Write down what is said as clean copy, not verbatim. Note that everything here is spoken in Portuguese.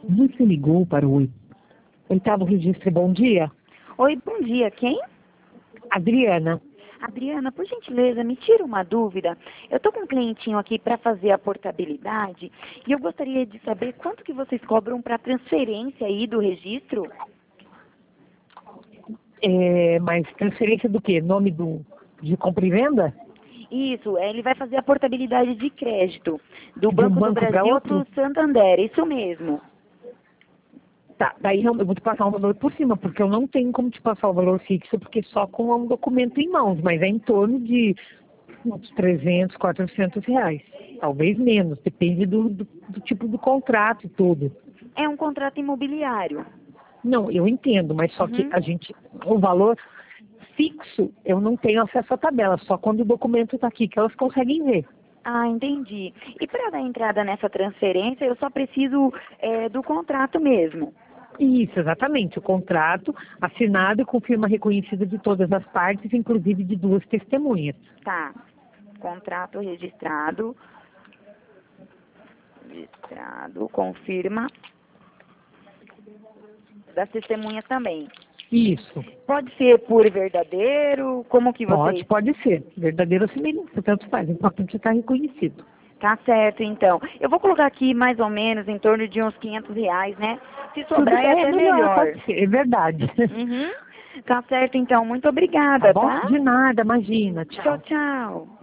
Você ligou para o oitavo registro. Bom dia. Oi, bom dia. Quem? Adriana. Adriana, por gentileza, me tira uma dúvida. Eu estou com um clientinho aqui para fazer a portabilidade e eu gostaria de saber quanto que vocês cobram para transferência aí do registro? Mas transferência do quê? Nome de compra e venda? Isso, ele vai fazer a portabilidade de crédito do De um Banco do banco para Brasil outro? para o Santander, isso mesmo. Tá, daí eu vou te passar um valor por cima, porque eu não tenho como te passar o valor fixo, porque só com um documento em mãos, mas é em torno de uns 300, 400 reais. Talvez menos, depende do tipo do contrato e tudo. É um contrato imobiliário. Não, eu entendo, mas só que o valor fixo, eu não tenho acesso à tabela, só quando o documento está aqui que elas conseguem ver. Ah, entendi. E para dar entrada nessa transferência, eu só preciso do contrato mesmo. Isso, exatamente. O contrato assinado com firma reconhecida de todas as partes, inclusive de duas testemunhas. Tá. Contrato registrado, com firma das testemunhas também. Isso. Pode ser puro e verdadeiro? Como que vocês... Pode ser. Verdadeiro ou semelhança, tanto faz. O importante é estar reconhecido. Tá certo, então. Eu vou colocar aqui mais ou menos em torno de uns R$ 500, né? Se sobrar é até melhor. Pode ser, é verdade. Uhum. Tá certo, então. Muito Tá obrigada, bom? tá? De nada, imagina. Tchau. Tchau, tchau.